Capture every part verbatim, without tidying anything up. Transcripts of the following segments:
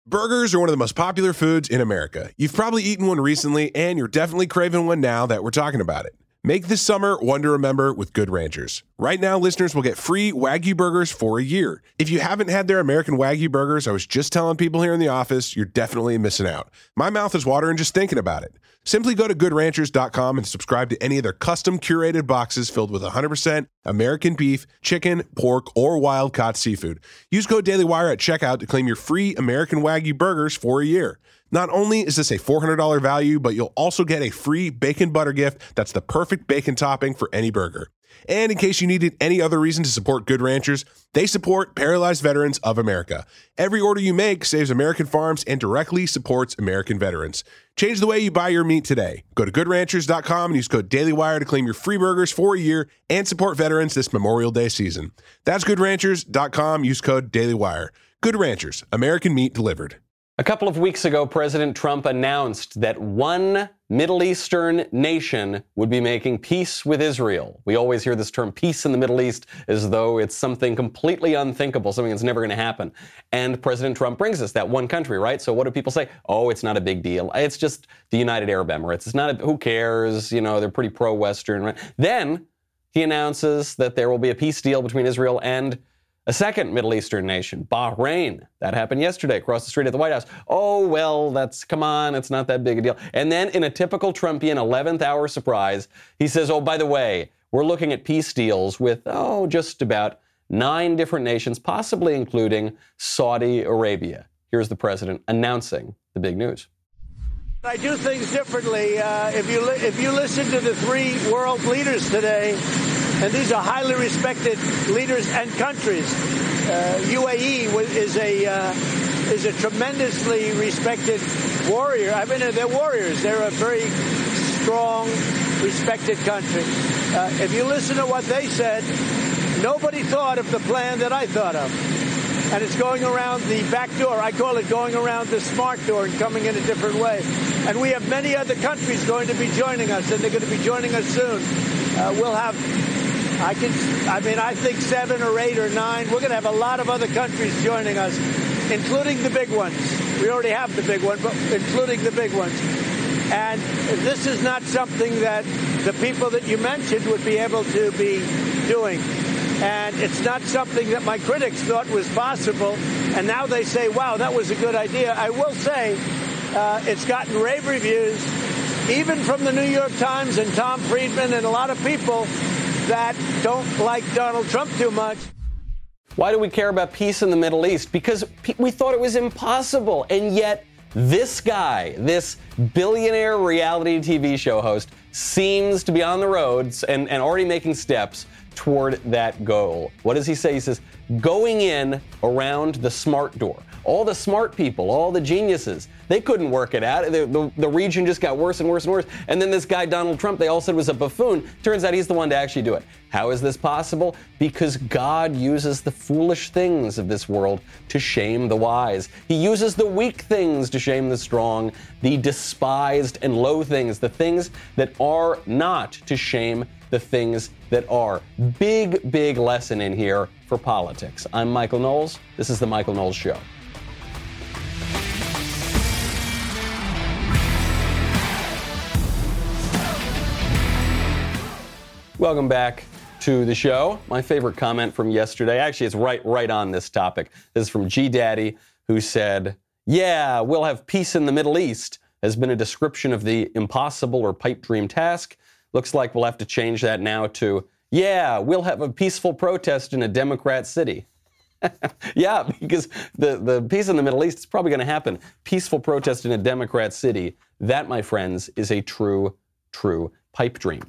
Burgers are one of the most popular foods in America. You've probably eaten one recently, and you're definitely craving one now that we're talking about it. Make this summer one to remember with Good Ranchers. Right now, listeners will get free Wagyu burgers for a year. If you haven't had their American Wagyu burgers, I was just telling people here in the office, you're definitely missing out. My mouth is watering just thinking about it. Simply go to good ranchers dot com and subscribe to any of their custom curated boxes filled with one hundred percent American beef, chicken, pork, or wild-caught seafood. Use code DailyWire at checkout to claim your free American Wagyu burgers for a year. Not only is this a four hundred dollars value, but you'll also get a free bacon butter gift that's the perfect bacon topping for any burger. And in case you needed any other reason to support Good Ranchers, they support Paralyzed Veterans of America. Every order you make saves American farms and directly supports American veterans. Change the way you buy your meat today. Go to good ranchers dot com and use code DailyWire to claim your free burgers for a year and support veterans this Memorial Day season. That's good ranchers dot com. Use code DailyWire. Good Ranchers, American meat delivered. A couple of weeks ago, President Trump announced that one Middle Eastern nation would be making peace with Israel. We always hear this term peace in the Middle East as though it's something completely unthinkable, something that's never going to happen. And President Trump brings us that one country, right? So what do people say? Oh, it's not a big deal. It's just the United Arab Emirates. It's not, a, who cares? You know, they're pretty pro-Western. Right? Then he announces that there will be a peace deal between Israel and a second Middle Eastern nation, Bahrain. That happened yesterday across the street at the White House. Oh, well, that's, come on, it's not that big a deal. And then in a typical Trumpian eleventh hour surprise, he says, oh, by the way, we're looking at peace deals with, oh, just about nine different nations, possibly including Saudi Arabia. Here's the president announcing the big news. I do things differently. Uh, if you li- if you listen to the three world leaders today, and these are highly respected leaders and countries. Uh, U A E is a uh, is a tremendously respected warrior. I mean, they're warriors. They're a very strong, respected country. Uh, if you listen to what they said, nobody thought of the plan that I thought of. And it's going around the back door. I call it going around the smart door and coming in a different way. And we have many other countries going to be joining us, and they're going to be joining us soon. Uh, we'll have, I can, I mean, I think seven or eight or nine. We're going to have a lot of other countries joining us, including the big ones. We already have the big one, but including the big ones. And this is not something that the people that you mentioned would be able to be doing. And it's not something that my critics thought was possible. And now they say, wow, that was a good idea. I will say uh, it's gotten rave reviews, even from the New York Times and Tom Friedman and a lot of people that don't like Donald Trump too much. Why do we care about peace in the Middle East? Because pe- we thought it was impossible. And yet this guy, this billionaire reality T V show host, seems to be on the roads and, and already making steps toward that goal. What does he say? He says, going in around the smart door. All the smart people, all the geniuses, they couldn't work it out. The, the, the region just got worse and worse and worse. And then this guy, Donald Trump, they all said was a buffoon. Turns out he's the one to actually do it. How is this possible? Because God uses the foolish things of this world to shame the wise. He uses the weak things to shame the strong, the despised and low things, the things that are not, to shame the things that are. Big, big lesson in here for politics. I'm Michael Knowles. This is The Michael Knowles Show. Welcome back to the show. My favorite comment from yesterday, actually it's right, right on this topic. This is from G Daddy, who said, yeah, we'll have peace in the Middle East, has been a description of the impossible or pipe dream task. Looks like we'll have to change that now to, yeah, we'll have a peaceful protest in a Democrat city. Yeah, because the, the peace in the Middle East is probably going to happen. Peaceful protest in a Democrat city. That, my friends, is a true, true pipe dream.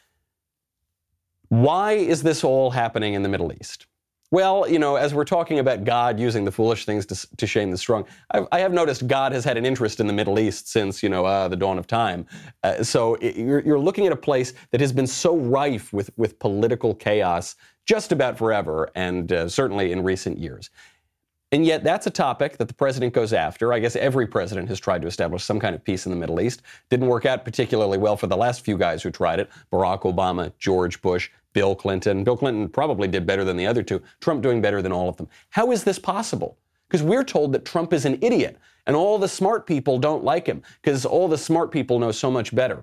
Why is this all happening in the Middle East? Well, you know, as we're talking about God using the foolish things to, to shame the strong, I, I have noticed God has had an interest in the Middle East since, you know, uh, the dawn of time. Uh, so it, you're, you're looking at a place that has been so rife with, with political chaos just about forever, and uh, certainly in recent years. And yet that's a topic that the president goes after. I guess every president has tried to establish some kind of peace in the Middle East. Didn't work out particularly well for the last few guys who tried it. Barack Obama, George Bush, Bill Clinton. Bill Clinton probably did better than the other two. Trump doing better than all of them. How is this possible? because we're told that Trump is an idiot and all the smart people don't like him because all the smart people know so much better.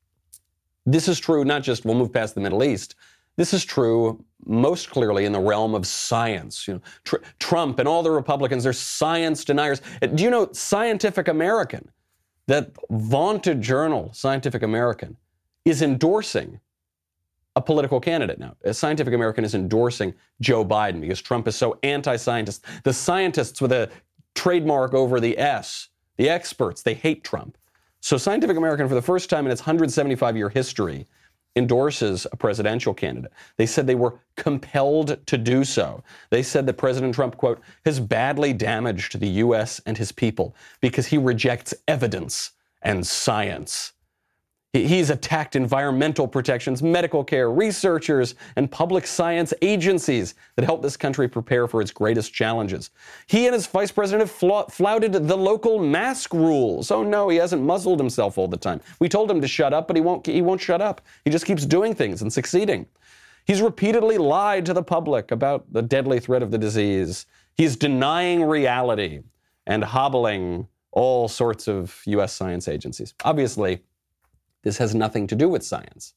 This is true not just, we'll move past the Middle East, this is true most clearly in the realm of science. You know, tr- Trump and all the Republicans, they're science deniers. Do you know Scientific American, that vaunted journal, Scientific American, is endorsing a political candidate now? Scientific American is endorsing Joe Biden because Trump is so anti-scientist. The scientists with a trademark over the S, the experts, they hate Trump. So Scientific American, for the first time in its one hundred seventy-five year history, endorses a presidential candidate. They said they were compelled to do so. They said that President Trump, quote, has badly damaged the U S and his people because he rejects evidence and science. He's attacked environmental protections, medical care, researchers, and public science agencies that help this country prepare for its greatest challenges. He and his vice president have fla- flouted the local mask rules. Oh no, he hasn't muzzled himself all the time. We told him to shut up, but he won't, he won't shut up. He just keeps doing things and succeeding. He's repeatedly lied to the public about the deadly threat of the disease. He's denying reality and hobbling all sorts of U S science agencies. Obviously, this has nothing to do with science.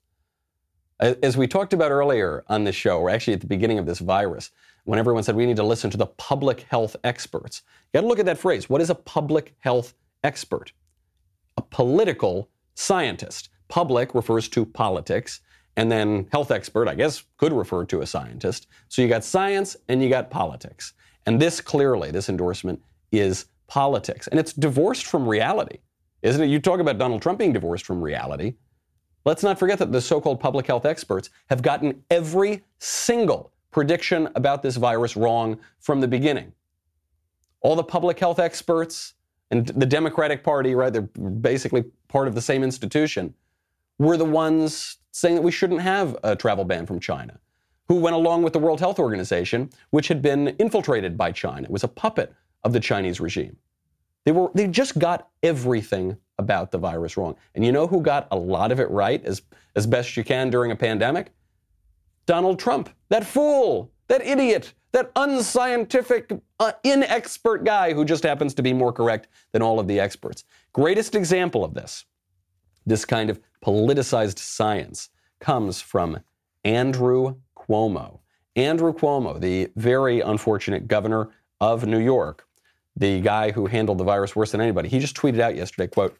As we talked about earlier on this show, or actually at the beginning of this virus, when everyone said we need to listen to the public health experts, you got to look at that phrase. What is a public health expert? A political scientist. Public refers to politics, and then health expert, I guess, could refer to a scientist. So you got science and you got politics. And this clearly, this endorsement is politics. And it's divorced from reality. Isn't it? You talk about Donald Trump being divorced from reality. Let's not forget that the so-called public health experts have gotten every single prediction about this virus wrong from the beginning. All the public health experts and the Democratic Party, right, they're basically part of the same institution, were the ones saying that we shouldn't have a travel ban from China, who went along with the World Health Organization, which had been infiltrated by China. It was a puppet of the Chinese regime. They were, they just got everything about the virus wrong. And you know who got a lot of it right as, as best you can during a pandemic? Donald Trump. That fool, that idiot, that unscientific, uh, inexpert guy who just happens to be more correct than all of the experts. Greatest example of this, this kind of politicized science, comes from Andrew Cuomo. Andrew Cuomo, the very unfortunate governor of New York, the guy who handled the virus worse than anybody, he just tweeted out yesterday, quote,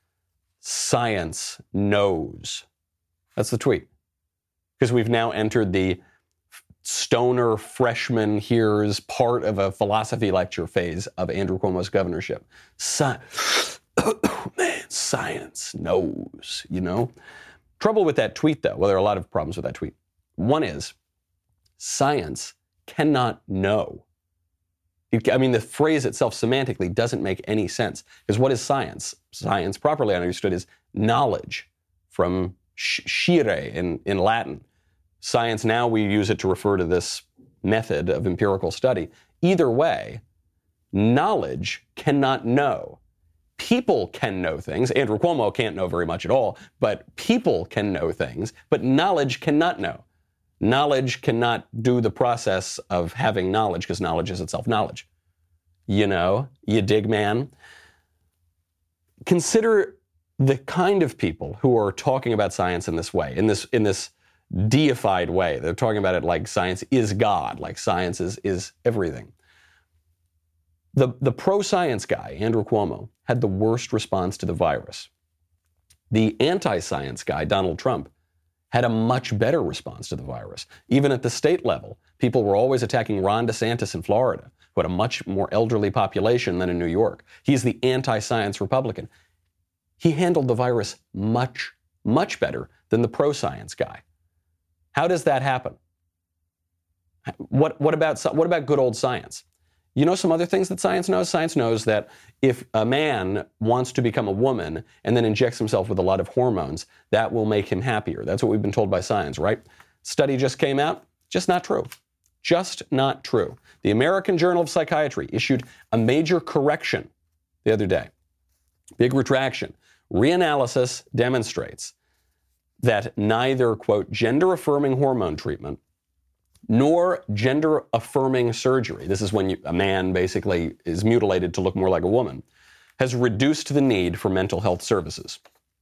"Science knows." That's the tweet. Because we've now entered the stoner freshman hears part of a philosophy lecture phase of Andrew Cuomo's governorship. Sci- Man, science knows, you know? Trouble with that tweet, though, well, there are a lot of problems with that tweet. One is, science cannot know. I mean, the phrase itself semantically doesn't make any sense. Because what is science? Science, properly understood, is knowledge, from scire in, in Latin. Science, now we use it to refer to this method of empirical study. Either way, knowledge cannot know. People can know things. Andrew Cuomo can't know very much at all, but people can know things, but knowledge cannot know. Knowledge cannot do the process of having knowledge because knowledge is itself knowledge. You know, you dig, man? Consider the kind of people who are talking about science in this way, in this in this deified way. They're talking about it like science is God, like science is, is everything. The, the pro-science guy, Andrew Cuomo, had the worst response to the virus. The anti-science guy, Donald Trump, had a much better response to the virus. Even at the state level, people were always attacking Ron DeSantis in Florida, who had a much more elderly population than in New York. He's the anti-science Republican. He handled the virus much, much better than the pro-science guy. How does that happen? What, what about, what about good old science? You know some other things that science knows? Science knows that if a man wants to become a woman and then injects himself with a lot of hormones, that will make him happier. That's what we've been told by science, right? Study just came out. Just not true. Just not true. The American Journal of Psychiatry issued a major correction the other day. Big retraction. Reanalysis demonstrates that neither, quote, gender-affirming hormone treatment nor gender-affirming surgery, this is when you, a man basically is mutilated to look more like a woman, has reduced the need for mental health services.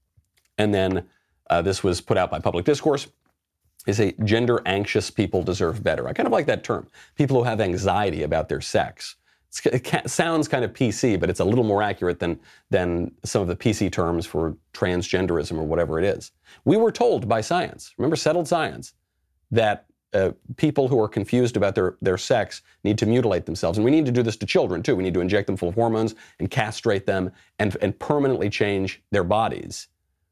And then uh, this was put out by Public Discourse. They say gender-anxious people deserve better. I kind of like that term, people who have anxiety about their sex. It's, it sounds kind of P C, but it's a little more accurate than, than some of the P C terms for transgenderism or whatever it is. We were told by science, remember settled science, that Uh, people who are confused about their, their sex need to mutilate themselves. And we need to do this to children, too. We need to inject them full of hormones and castrate them and, and permanently change their bodies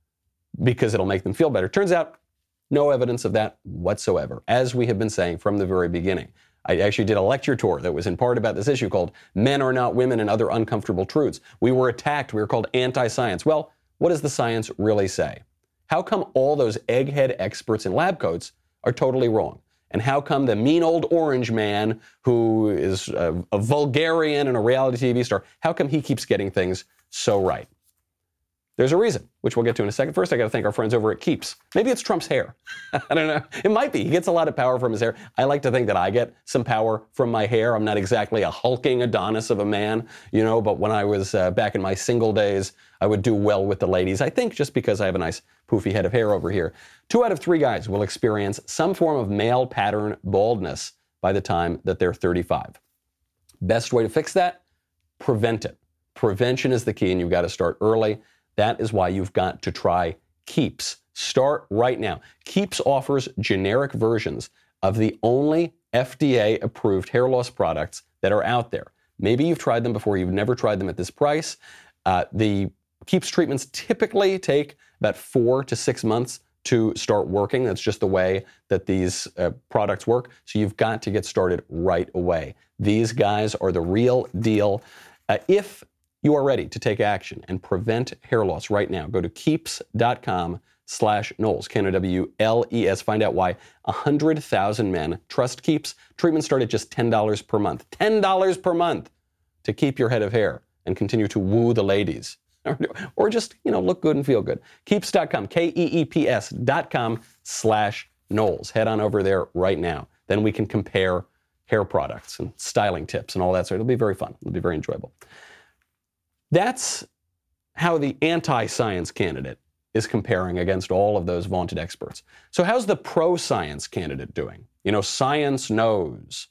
because it'll make them feel better. Turns out, no evidence of that whatsoever, as we have been saying from the very beginning. I actually did a lecture tour that was in part about this issue called Men Are Not Women and Other Uncomfortable Truths. We were attacked. We were called anti-science. Well, what does the science really say? How come all those egghead experts in lab coats are totally wrong? And how come the mean old orange man who is a, a vulgarian and a reality T V star, how come he keeps getting things so right? There's a reason, which we'll get to in a second. First, I got to thank our friends over at Keeps. Maybe it's Trump's hair. I don't know. It might be. He gets a lot of power from his hair. I like to think that I get some power from my hair. I'm not exactly a hulking Adonis of a man, you know, but when I was uh, back in my single days, I would do well with the ladies. I think just because I have a nice poofy head of hair over here. Two out of three guys will experience some form of male pattern baldness by the time that they're thirty-five. Best way to fix that? Prevent it. Prevention is the key, and you've got to start early. That is why you've got to try Keeps. Start right now. Keeps offers generic versions of the only F D A-approved hair loss products that are out there. Maybe you've tried them before. You've never tried them at this price. Uh, the Keeps treatments typically take about four to six months to start working. That's just the way that these uh, products work. So you've got to get started right away. These guys are the real deal. Uh, if you are ready to take action and prevent hair loss right now, go to keeps.com slash Knowles, K N O W L E S. Find out why one hundred thousand men trust Keeps. Treatments start at just ten dollars per month. ten dollars per month to keep your head of hair and continue to woo the ladies. Or just, you know, look good and feel good. Keeps dot com, K E E P S dot com slash Knowles. Head on over there right now. Then we can compare hair products and styling tips and all that. So it'll be very fun. It'll be very enjoyable. That's how the anti-science candidate is comparing against all of those vaunted experts. So how's the pro-science candidate doing? You know, science knows.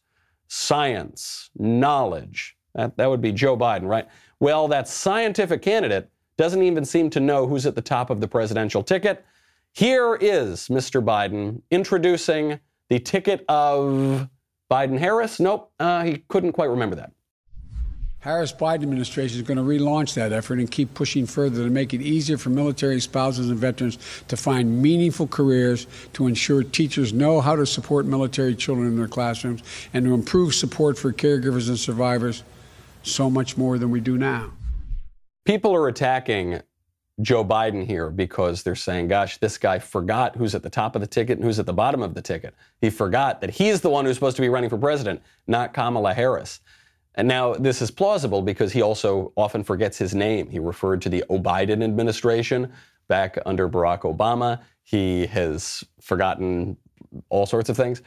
Science, knowledge. That, that would be Joe Biden, right? Well, that scientific candidate doesn't even seem to know who's at the top of the presidential ticket. Here is Mister Biden introducing the ticket of Biden-Harris. Nope, uh, he couldn't quite remember that. Harris-Biden administration is going to relaunch that effort and keep pushing further to make it easier for military spouses and veterans to find meaningful careers, to ensure teachers know how to support military children in their classrooms, and to improve support for caregivers and survivors, so much more than we do now. People are attacking Joe Biden here because they're saying, gosh, this guy forgot who's at the top of the ticket and who's at the bottom of the ticket. He forgot that he's the one who's supposed to be running for president, not Kamala Harris. And now this is plausible because he also often forgets his name. He referred to the O'Biden administration back under Barack Obama. He has forgotten all sorts of things.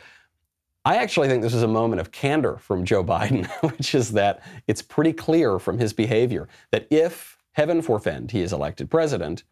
I actually think this is a moment of candor from Joe Biden, which is that it's pretty clear from his behavior that if, heaven forfend, he is elected president,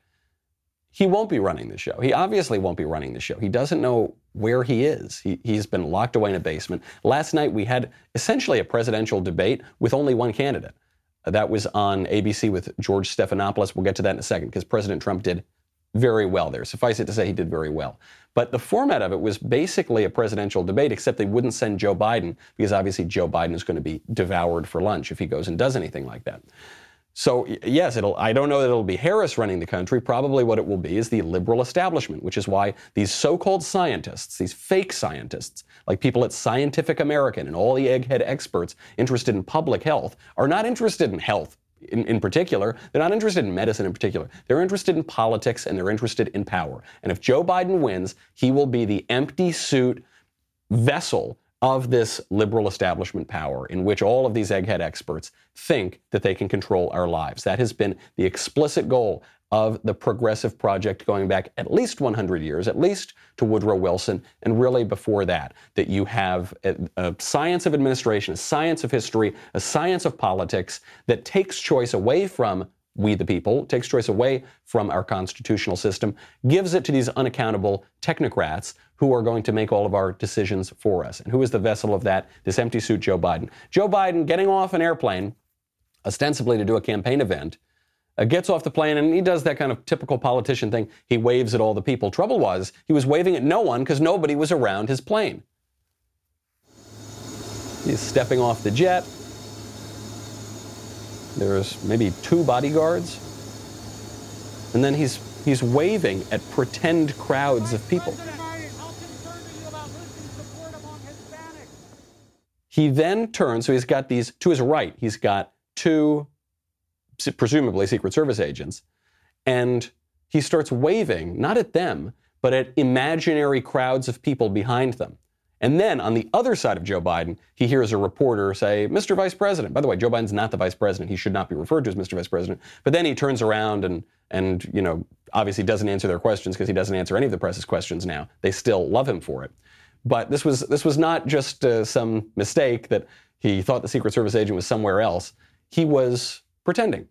he won't be running the show. He obviously won't be running the show. He doesn't know where he is. He, he's been locked away in a basement. Last night we had essentially a presidential debate with only one candidate. Uh, that was on A B C with George Stephanopoulos. We'll get to that in a second because President Trump did very well there. Suffice it to say he did very well. But the format of it was basically a presidential debate, except they wouldn't send Joe Biden because obviously Joe Biden is going to be devoured for lunch if he goes and does anything like that. So yes, it'll, I don't know that it'll be Harris running the country. Probably what it will be is the liberal establishment, which is why these so-called scientists, these fake scientists, like people at Scientific American and all the egghead experts interested in public health, are not interested in health in, in particular. They're not interested in medicine in particular. They're interested in politics and they're interested in power. And if Joe Biden wins, he will be the empty suit vessel of this liberal establishment power in which all of these egghead experts think that they can control our lives. That has been the explicit goal of the Progressive Project going back at least one hundred years, at least to Woodrow Wilson, and really before that, that you have a, a science of administration, a science of history, a science of politics that takes choice away from we the people, takes choice away from our constitutional system, gives it to these unaccountable technocrats who are going to make all of our decisions for us. And who is the vessel of that? This empty suit, Joe Biden. Joe Biden getting off an airplane, ostensibly to do a campaign event, Uh, gets off the plane, and he does that kind of typical politician thing. He waves at all the people. Trouble was, he was waving at no one because nobody was around his plane. He's stepping off the jet. There's maybe two bodyguards. And then he's he's waving at pretend crowds of people. He then turns, so he's got these, to his right, he's got two presumably Secret Service agents, and he starts waving, not at them, but at imaginary crowds of people behind them. And then on the other side of Joe Biden, he hears a reporter say, Mister Vice President. By the way, Joe Biden's not the vice president. He should not be referred to as Mister Vice President. But then he turns around and, and you know, obviously doesn't answer their questions because he doesn't answer any of the press's questions now. They still love him for it. But this was, this was not just uh, some mistake that he thought the Secret Service agent was somewhere else. He was pretending,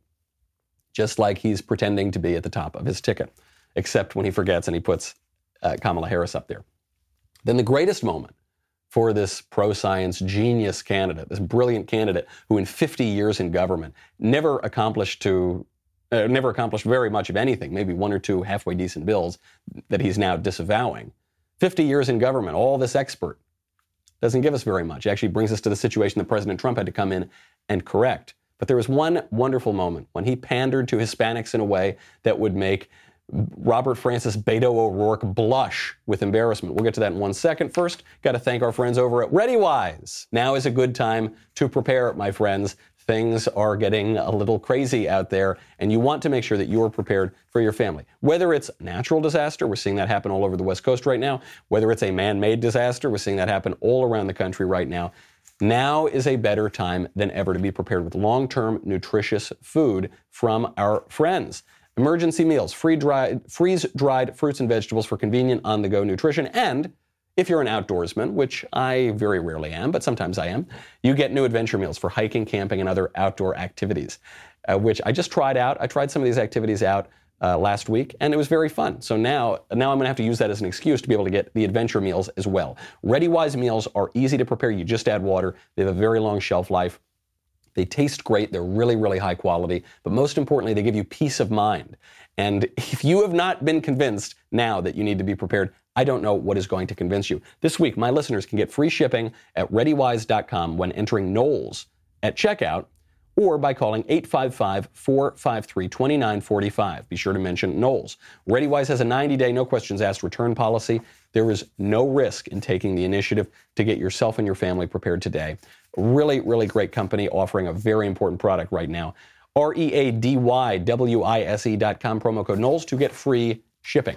just like he's pretending to be at the top of his ticket, except when he forgets and he puts uh, Kamala Harris up there. Then the greatest moment for this pro-science genius candidate, this brilliant candidate who in fifty years in government never accomplished to, uh, never accomplished very much of anything, maybe one or two halfway decent bills that he's now disavowing. fifty years in government, all this expert, doesn't give us very much. It actually brings us to the situation that President Trump had to come in and correct. But there was one wonderful moment when he pandered to Hispanics in a way that would make Robert Francis Beto O'Rourke blush with embarrassment. We'll get to that in one second. First, got to thank our friends over at ReadyWise. Now is a good time to prepare, my friends. Things are getting a little crazy out there, and you want to make sure that you're prepared for your family. Whether it's natural disaster, we're seeing that happen all over the West Coast right now. Whether it's a man-made disaster, we're seeing that happen all around the country right now. Now is a better time than ever to be prepared with long-term nutritious food from our friends. Emergency meals, free-dried, freeze-dried fruits and vegetables for convenient on-the-go nutrition. And if you're an outdoorsman, which I very rarely am, but sometimes I am, you get new adventure meals for hiking, camping, and other outdoor activities, uh, which I just tried out. I tried some of these activities out uh, last week, and it was very fun. So now, now I'm going to have to use that as an excuse to be able to get the adventure meals as well. ReadyWise meals are easy to prepare. You just add water. They have a very long shelf life. They taste great. They're really, really high quality. But most importantly, they give you peace of mind. And if you have not been convinced now that you need to be prepared, I don't know what is going to convince you. This week, my listeners can get free shipping at ready wise dot com when entering Knowles at checkout or by calling eight five five, four five three, two nine four five. Be sure to mention Knowles. ReadyWise has a ninety-day, no questions asked return policy. There is no risk in taking the initiative to get yourself and your family prepared today. Really, really great company offering a very important product right now. R E A D Y W I S E dot com, promo code Knowles to get free shipping.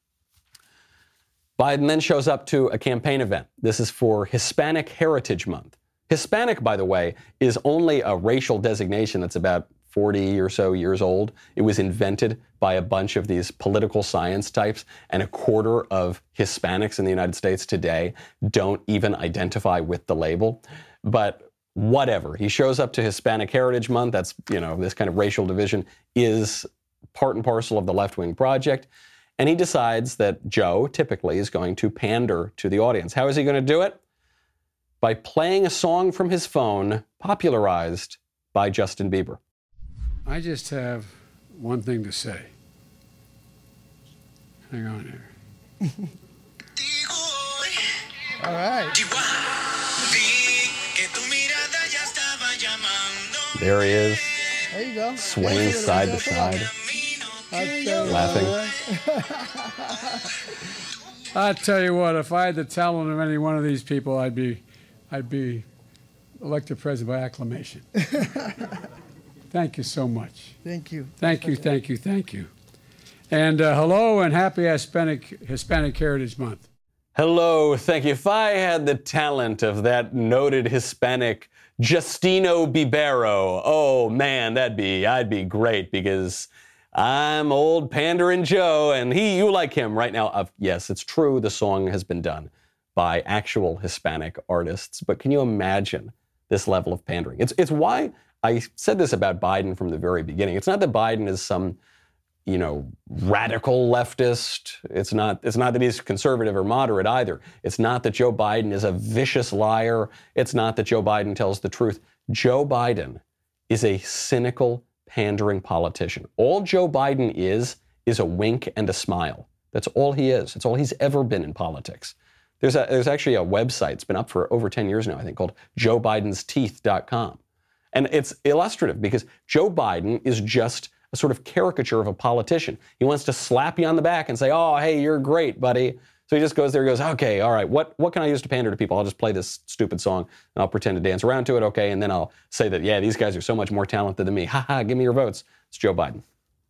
Biden then shows up to a campaign event. This is for Hispanic Heritage Month. Hispanic, by the way, is only a racial designation that's about forty or so years old. It was invented by a bunch of these political science types, and a quarter of Hispanics in the United States today don't even identify with the label. But whatever. He shows up to Hispanic Heritage Month. That's, you know, this kind of racial division is part and parcel of the left-wing project. And he decides that Joe typically is going to pander to the audience. How is he going to do it? By playing a song from his phone popularized by Justin Bieber. I just have one thing to say. Hang on here. All right. There he is. There you go. Swaying side to side. Laughing. I tell you what, if I had the talent of any one of these people, I'd be, I'd be elected president by acclamation. Thank you so much. Thank you. Thank you, thank you, thank you. And uh, hello and happy Hispanic Hispanic Heritage Month. Hello, thank you. If I had the talent of that noted Hispanic Justino Bibero, oh man, that'd be, I'd be great, because I'm old pandering Joe, and he, you like him right now. Uh, yes, it's true. The song has been done by actual Hispanic artists, but can you imagine this level of pandering? It's it's why I said this about Biden from the very beginning. It's not that Biden is some, you know, radical leftist. It's not, it's not that he's conservative or moderate either. It's not that Joe Biden is a vicious liar. It's not that Joe Biden tells the truth. Joe Biden is a cynical, pandering politician. All Joe Biden is, is a wink and a smile. That's all he is. It's all he's ever been in politics. There's a, there's actually a website, it's been up for over ten years now, I think, called joe bidens teeth dot com. And it's illustrative because Joe Biden is just a sort of caricature of a politician. He wants to slap you on the back and say, oh, hey, you're great, buddy. So he just goes there, he goes, okay, all right, what, what can I use to pander to people? I'll just play this stupid song and I'll pretend to dance around to it, okay, and then I'll say that, yeah, these guys are so much more talented than me. Ha ha, give me your votes. It's Joe Biden.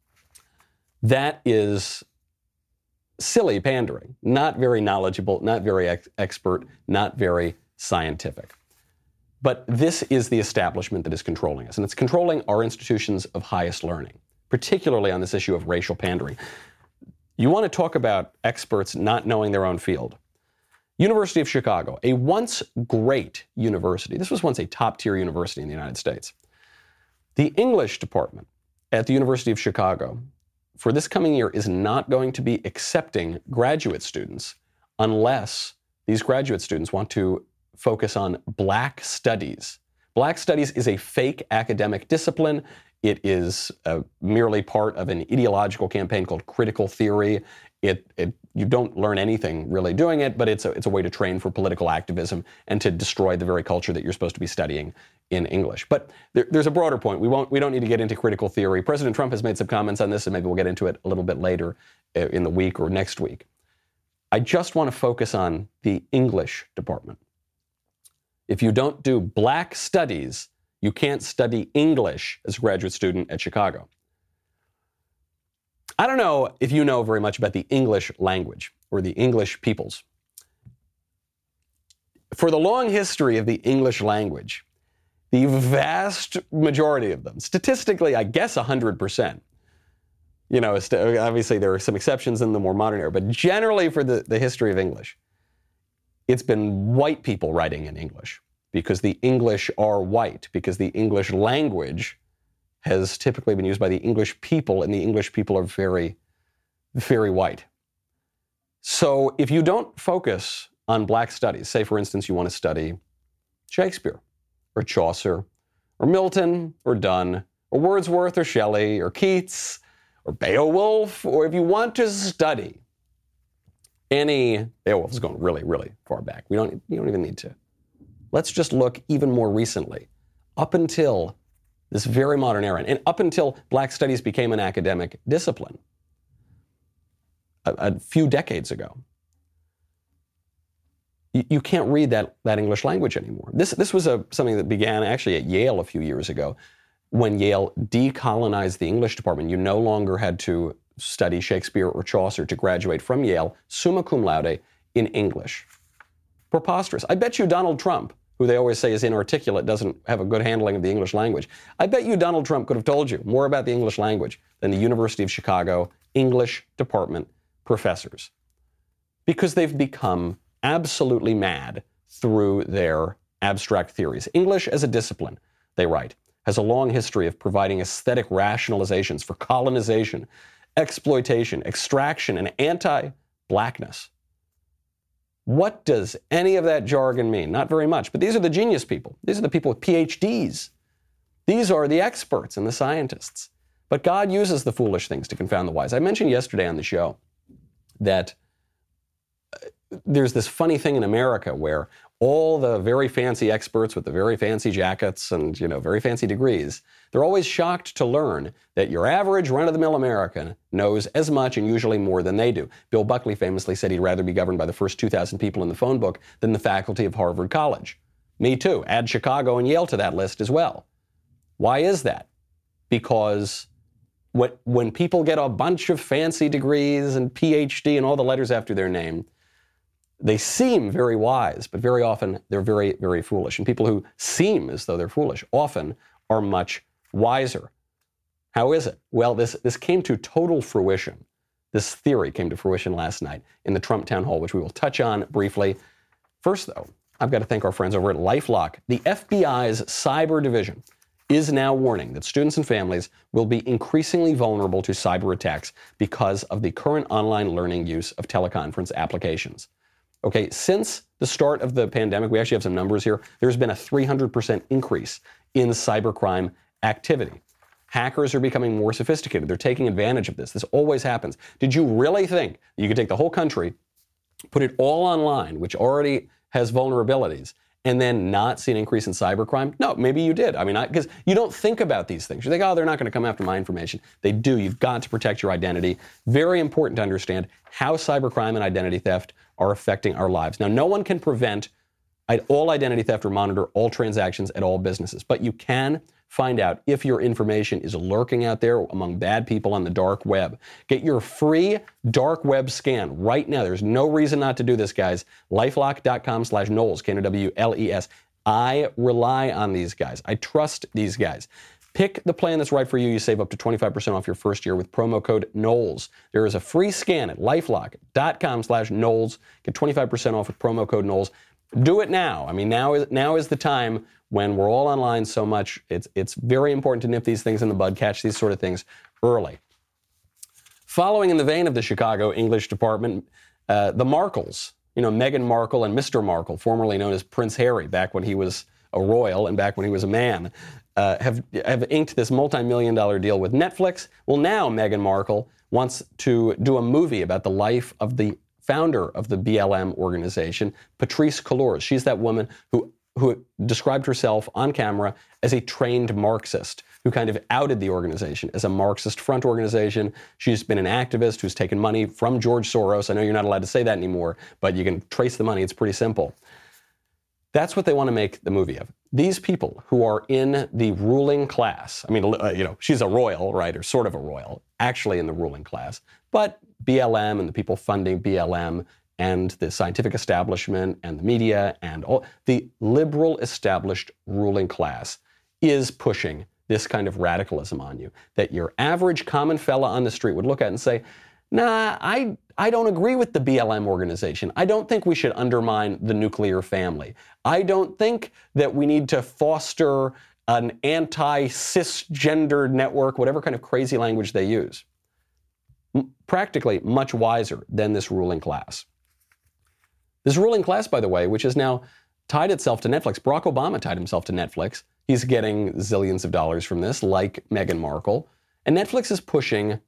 That is silly pandering, not very knowledgeable, not very ex- expert, not very scientific. But this is the establishment that is controlling us, and it's controlling our institutions of highest learning, particularly on this issue of racial pandering. You want to talk about experts not knowing their own field. University of Chicago, a once great university. This was once a top-tier university in the United States. The English department at the University of Chicago for this coming year is not going to be accepting graduate students unless these graduate students want to focus on Black studies. Black studies is a fake academic discipline. It is uh, merely part of an ideological campaign called critical theory. It, it, you don't learn anything really doing it, but it's a, it's a way to train for political activism and to destroy the very culture that you're supposed to be studying in English. But there, there's a broader point. We won't. We don't need to get into critical theory. President Trump has made some comments on this, and maybe we'll get into it a little bit later in the week or next week. I just want to focus on the English department. If you don't do Black studies, you can't study English as a graduate student at Chicago. I don't know if you know very much about the English language or the English peoples. For the long history of the English language, the vast majority of them, statistically, I guess one hundred percent, you know, obviously there are some exceptions in the more modern era, but generally for the, the history of English, it's been white people writing in English because the English are white, because the English language has typically been used by the English people, and the English people are very, very white. So if you don't focus on Black studies, say for instance you want to study Shakespeare or Chaucer or Milton or Donne or Wordsworth or Shelley or Keats or Beowulf, or if you want to study any, Beowulf is going really, really far back. We don't, you don't even need to. Let's just look even more recently, up until this very modern era, and up until Black studies became an academic discipline a, a few decades ago. You, you can't read that, that English language anymore. This, this was a, something that began actually at Yale a few years ago, when Yale decolonized the English department. You no longer had to study Shakespeare or Chaucer to graduate from Yale, summa cum laude, in English. Preposterous. I bet you Donald Trump, who they always say is inarticulate, doesn't have a good handling of the English language. I bet you Donald Trump could have told you more about the English language than the University of Chicago English department professors, because they've become absolutely mad through their abstract theories. English as a discipline, they write, has a long history of providing aesthetic rationalizations for colonization, exploitation, extraction, and anti-blackness. What does any of that jargon mean? Not very much, but these are the genius people. These are the people with P H Ds. These are the experts and the scientists. But God uses the foolish things to confound the wise. I mentioned yesterday on the show that there's this funny thing in America where all the very fancy experts with the very fancy jackets and, you know, very fancy degrees, they're always shocked to learn that your average run-of-the-mill American knows as much and usually more than they do. Bill Buckley famously said he'd rather be governed by the first two thousand people in the phone book than the faculty of Harvard College. Me too. Add Chicago and Yale to that list as well. Why is that? Because when, when people get a bunch of fancy degrees and P H D and all the letters after their name, they seem very wise, but very often they're very, very foolish. And people who seem as though they're foolish often are much wiser. How is it? Well, this, this came to total fruition. This theory came to fruition last night in the Trump town hall, which we will touch on briefly. First, though, I've got to thank our friends over at LifeLock. The F B I's cyber division is now warning that students and families will be increasingly vulnerable to cyber attacks because of the current online learning use of teleconference applications. Okay, since the start of the pandemic, we actually have some numbers here, there's been a three hundred percent increase in cybercrime activity. Hackers are becoming more sophisticated. They're taking advantage of this. This always happens. Did you really think you could take the whole country, put it all online, which already has vulnerabilities, and then not see an increase in cybercrime? No, maybe you did. I mean, because you don't think about these things. You think, oh, they're not going to come after my information. They do. You've got to protect your identity. Very important to understand how cybercrime and identity theft are affecting our lives. Now, no one can prevent all identity theft or monitor all transactions at all businesses, but you can find out if your information is lurking out there among bad people on the dark web. Get your free dark web scan right now. There's no reason not to do this, guys. LifeLock.com slash Knowles, K N O W L E S. I rely on these guys. I trust these guys. Pick the plan that's right for you. You save up to twenty-five percent off your first year with promo code Knowles. There is a free scan at LifeLock.com slash Knowles. Get twenty-five percent off with promo code Knowles. Do it now. I mean, now is now is the time when we're all online so much. It's it's very important to nip these things in the bud, catch these sort of things early. Following in the vein of the Chicago English department, uh, the Markles, you know, Meghan Markle and Mister Markle, formerly known as Prince Harry, back when he was a royal and back when he was a man, uh, have have inked this multi-million dollar deal with Netflix. Well, now Meghan Markle wants to do a movie about the life of the founder of the B L M organization, Patrisse Cullors. She's that woman who who described herself on camera as a trained Marxist, who kind of outed the organization as a Marxist front organization. She's been an activist who's taken money from George Soros. I know you're not allowed to say that anymore, but you can trace the money. It's pretty simple. That's what they want to make the movie of. These people who are in the ruling class, I mean, uh, you know, she's a royal, right, or sort of a royal, actually in the ruling class, but B L M and the people funding B L M and the scientific establishment and the media and all the liberal established ruling class is pushing this kind of radicalism on you that your average common fella on the street would look at and say, nah, I, I don't agree with the B L M organization. I don't think we should undermine the nuclear family. I don't think that we need to foster an anti-cisgendered network, whatever kind of crazy language they use. M- practically much wiser than this ruling class. This ruling class, by the way, which has now tied itself to Netflix. Barack Obama tied himself to Netflix. He's getting zillions of dollars from this, like Meghan Markle. And Netflix is pushing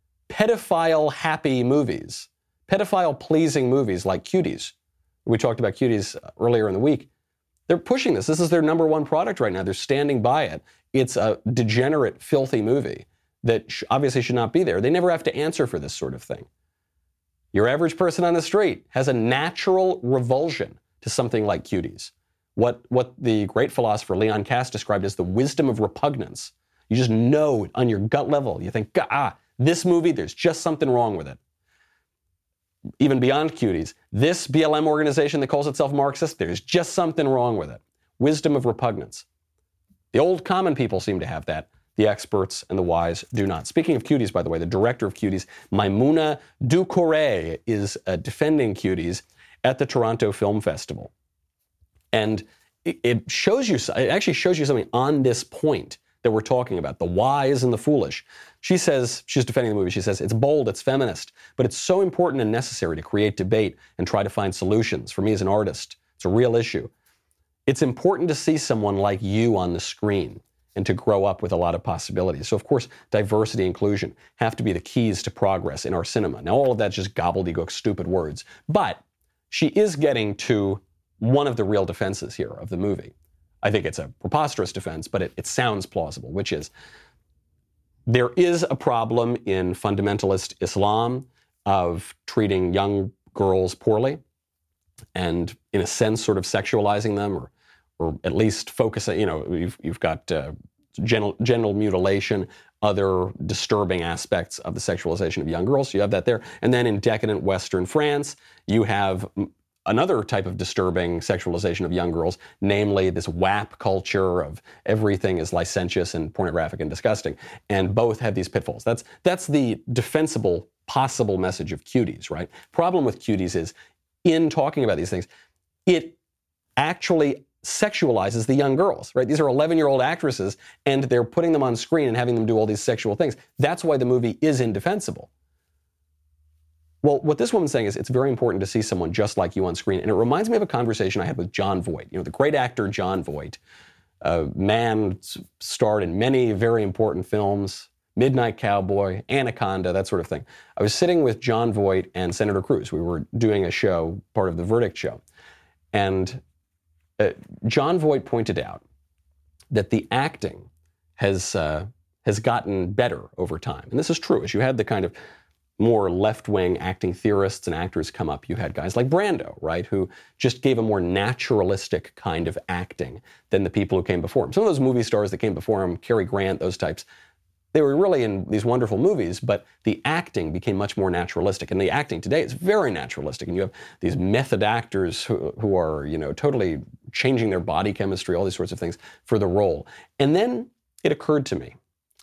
pedophile-happy movies, pedophile-pleasing movies like Cuties. We talked about Cuties earlier in the week. They're pushing this. This is their number one product right now. They're standing by it. It's a degenerate, filthy movie that sh- obviously should not be there. They never have to answer for this sort of thing. Your average person on the street has a natural revulsion to something like Cuties. What, what the great philosopher Leon Kass described as the wisdom of repugnance. You just know on your gut level. You think, ah, this movie, there's just something wrong with it. Even beyond Cuties, this B L M organization that calls itself Marxist, there's just something wrong with it. Wisdom of repugnance. The old common people seem to have that. The experts and the wise do not. Speaking of Cuties, by the way, the director of Cuties, Maimouna Doucouré, is uh, defending Cuties at the Toronto Film Festival. And it, it shows you, it actually shows you something on this point that we're talking about, the wise and the foolish. She says, she's defending the movie, she says, it's bold, it's feminist, but it's so important and necessary to create debate and try to find solutions. For me as an artist, it's a real issue. It's important to see someone like you on the screen and to grow up with a lot of possibilities. So, of course, diversity and inclusion have to be the keys to progress in our cinema. Now, all of that's just gobbledygook, stupid words. But she is getting to one of the real defenses here of the movie. I think it's a preposterous defense, but it, it sounds plausible, which is there is a problem in fundamentalist Islam of treating young girls poorly and, in a sense, sort of sexualizing them or or at least focusing, you know, you've, you've got uh, genital, genital mutilation, other disturbing aspects of the sexualization of young girls. So you have that there. And then in decadent Western France, you have another type of disturbing sexualization of young girls, namely this W A P culture of everything is licentious and pornographic and disgusting. And both have these pitfalls. That's, that's the defensible, possible message of Cuties, right? Problem with Cuties is, in talking about these things, it actually sexualizes the young girls, right? These are eleven-year-old actresses, and they're putting them on screen and having them do all these sexual things. That's why the movie is indefensible. Well, what this woman's saying is it's very important to see someone just like you on screen. And it reminds me of a conversation I had with Jon Voight. You know, the great actor Jon Voight, a man starred in many very important films, Midnight Cowboy, Anaconda, that sort of thing. I was sitting with Jon Voight and Senator Cruz. We were doing a show, part of the Verdict show. And uh, Jon Voight pointed out that the acting has, uh, has gotten better over time. And this is true. As you had the kind of more left-wing acting theorists and actors come up, you had guys like Brando, right, who just gave a more naturalistic kind of acting than the people who came before him. Some of those movie stars that came before him, Cary Grant, those types, they were really in these wonderful movies, but the acting became much more naturalistic. And the acting today is very naturalistic. And you have these method actors who, who are, you know, totally changing their body chemistry, all these sorts of things for the role. And then it occurred to me,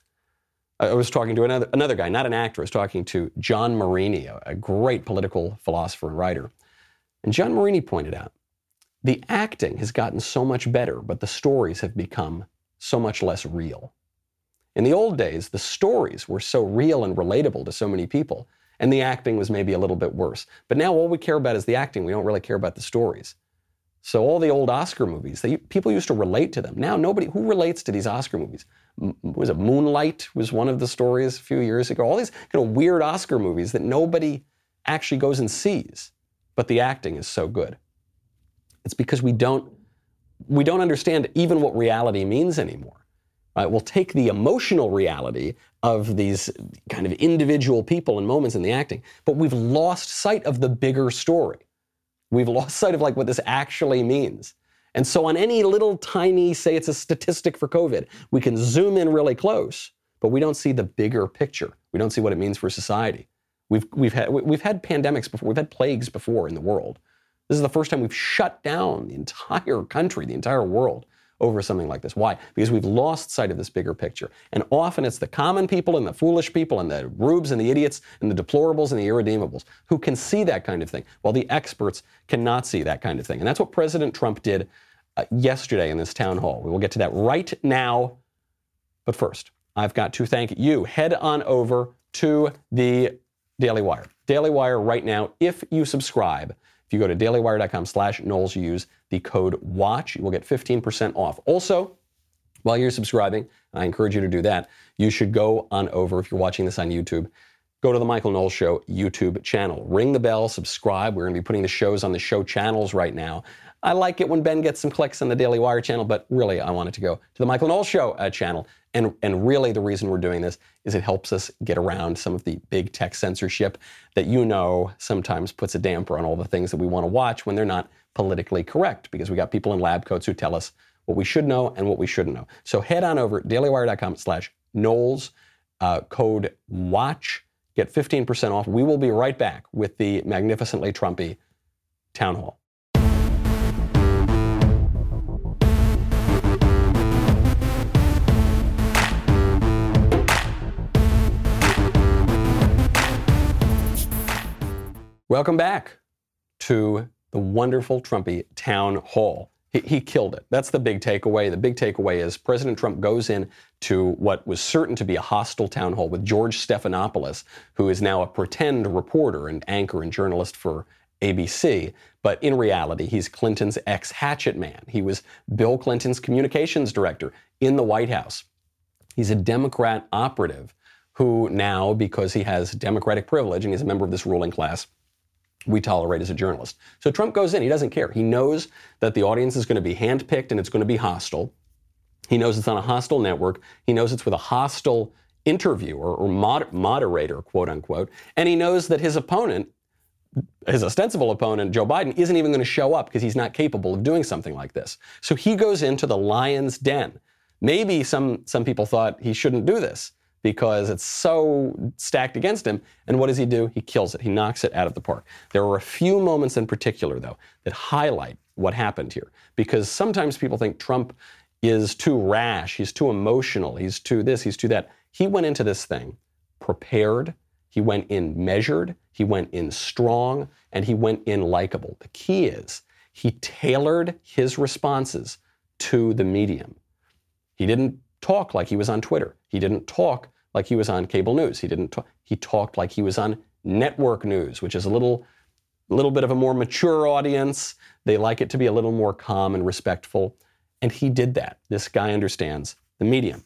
I was talking to another, another guy, not an actor. I was talking to John Marini, a, a great political philosopher and writer. And John Marini pointed out, the acting has gotten so much better, but the stories have become so much less real. In the old days, the stories were so real and relatable to so many people, and the acting was maybe a little bit worse. But now all we care about is the acting. We don't really care about the stories. So all the old Oscar movies, they, people used to relate to them. Now nobody, who relates to these Oscar movies? Was it Moonlight was one of the stories a few years ago? All these kind of weird Oscar movies that nobody actually goes and sees, but the acting is so good. It's because we don't, we don't understand even what reality means anymore. Right? We'll take the emotional reality of these kind of individual people and moments in the acting, but we've lost sight of the bigger story. We've lost sight of like what this actually means. And so on any little tiny, say it's a statistic for COVID, we can zoom in really close, but we don't see the bigger picture. We don't see what it means for society. We've, we've, had, we've had pandemics before, we've had plagues before in the world. This is the first time we've shut down the entire country, the entire world, over something like this. Why? Because we've lost sight of this bigger picture. And often it's the common people and the foolish people and the rubes and the idiots and the deplorables and the irredeemables who can see that kind of thing, while the experts cannot see that kind of thing. And that's what President Trump did uh, yesterday in this town hall. We will get to that right now. But first, I've got to thank you. Head on over to the Daily Wire. Daily Wire right now, if you subscribe, if you go to dailywire.com slash Knowles, you use the code WATCH, you will get fifteen percent off. Also, while you're subscribing, I encourage you to do that, you should go on over, if you're watching this on YouTube, go to the Michael Knowles Show YouTube channel. Ring the bell, subscribe. We're going to be putting the shows on the show channels right now. I like it when Ben gets some clicks on the Daily Wire channel, but really I want it to go to the Michael Knowles Show uh, channel. And, and really the reason we're doing this is it helps us get around some of the big tech censorship that you know sometimes puts a damper on all the things that we want to watch when they're not politically correct, because we got people in lab coats who tell us what we should know and what we shouldn't know. So head on over dailywire.com slash Knowles, uh, code WATCH, get fifteen percent off. We will be right back with the magnificently Trumpy town hall. Welcome back to the wonderful Trumpy town hall. He, he killed it. That's the big takeaway. The big takeaway is President Trump goes in to what was certain to be a hostile town hall with George Stephanopoulos, who is now a pretend reporter and anchor and journalist for A B C. But in reality, he's Clinton's ex-hatchet man. He was Bill Clinton's communications director in the White House. He's a Democrat operative who now, because he has Democratic privilege and he's a member of this ruling class, we tolerate as a journalist. So Trump goes in, he doesn't care. He knows that the audience is going to be handpicked and it's going to be hostile. He knows it's on a hostile network. He knows it's with a hostile interviewer or mod- moderator, quote unquote. And he knows that his opponent, his ostensible opponent, Joe Biden, isn't even going to show up because he's not capable of doing something like this. So he goes into the lion's den. Maybe some, some people thought he shouldn't do this, because it's so stacked against him. And what does he do? He kills it. He knocks it out of the park. There are a few moments in particular, though, that highlight what happened here. Because sometimes people think Trump is too rash, he's too emotional, he's too this, he's too that. He went into this thing prepared, he went in measured, he went in strong, and he went in likable. The key is he tailored his responses to the medium. He didn't talk like he was on Twitter. He didn't talk like he was on cable news. He didn't talk, he talked like he was on network news, which is a little, little bit of a more mature audience. They like it to be a little more calm and respectful. And he did that. This guy understands the medium.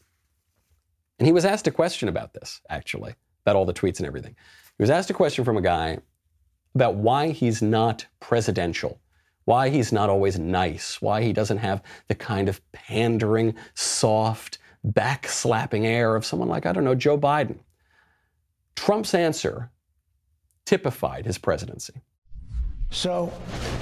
And he was asked a question about this, actually, about all the tweets and everything. He was asked a question from a guy about why he's not presidential, why he's not always nice, why he doesn't have the kind of pandering, soft, backslapping air of someone like, I don't know, Joe Biden. Trump's answer typified his presidency. So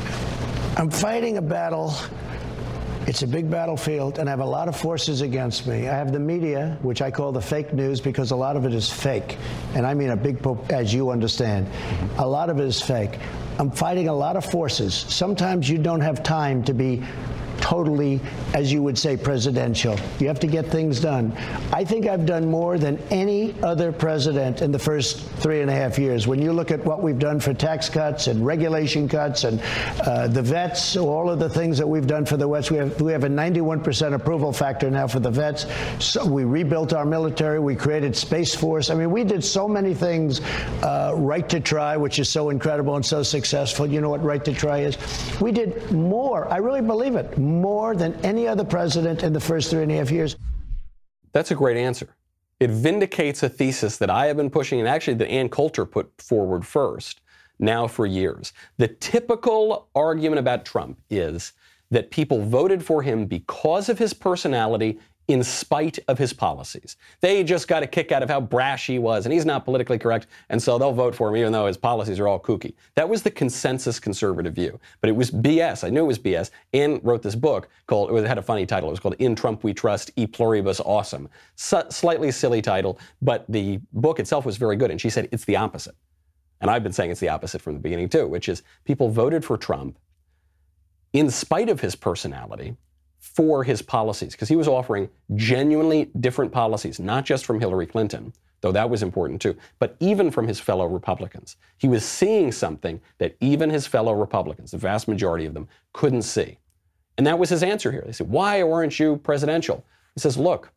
I'm fighting a battle. It's a big battlefield, and I have a lot of forces against me. I have the media, which I call the fake news, because a lot of it is fake. And I mean a big, as you understand, a lot of it is fake. I'm fighting a lot of forces. Sometimes you don't have time to be totally, as you would say, presidential. You have to get things done. I think I've done more than any other president in the first three and a half years. When you look at what we've done for tax cuts and regulation cuts and uh, the vets, all of the things that we've done for the vets, we have, we have a ninety-one percent approval factor now for the vets. So we rebuilt our military. We created Space Force. I mean, we did so many things. Uh, Right to Try, which is so incredible and so successful. You know what Right to Try is? We did more. I really believe it. More than any other president in the first three and a half years. That's a great answer. It vindicates a thesis that I have been pushing, and actually that Ann Coulter put forward first, now for years. The typical argument about Trump is that people voted for him because of his personality in spite of his policies. They just got a kick out of how brash he was, and he's not politically correct, and so they'll vote for him even though his policies are all kooky. That was the consensus conservative view. But it was B S. I knew it was B S. Ann wrote this book called, it had a funny title. It was called In Trump We Trust, E Pluribus Awesome. S- slightly silly title, but the book itself was very good, and she said it's the opposite. And I've been saying it's the opposite from the beginning too, which is people voted for Trump in spite of his personality, for his policies, because he was offering genuinely different policies, not just from Hillary Clinton, though that was important too, but even from his fellow Republicans. He was seeing something that even his fellow Republicans, the vast majority of them, couldn't see. And that was his answer here. They said, why weren't you presidential? He says, look,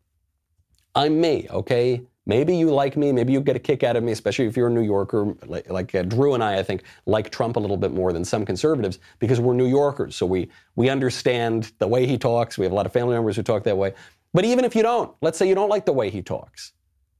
I'm me, okay? Maybe you like me, maybe you get a kick out of me, especially if you're a New Yorker, like, like uh, Drew and I, I think, like Trump a little bit more than some conservatives, because we're New Yorkers, so we, we understand the way he talks. We have a lot of family members who talk that way. But even if you don't, let's say you don't like the way he talks,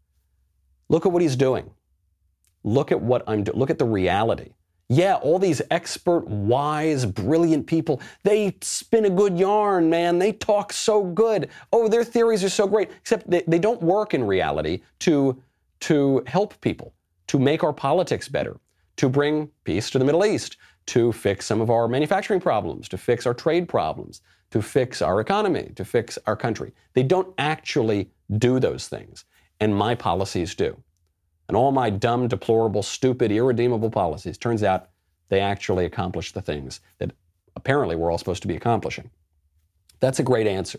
look at what he's doing. Look at what I'm doing. Look at the reality. Yeah, all these expert, wise, brilliant people, they spin a good yarn, man. They talk so good. Oh, their theories are so great, except they, they don't work in reality to, to help people, to make our politics better, to bring peace to the Middle East, to fix some of our manufacturing problems, to fix our trade problems, to fix our economy, to fix our country. They don't actually do those things, and my policies do. And all my dumb, deplorable, stupid, irredeemable policies, turns out they actually accomplish the things that apparently we're all supposed to be accomplishing. That's a great answer.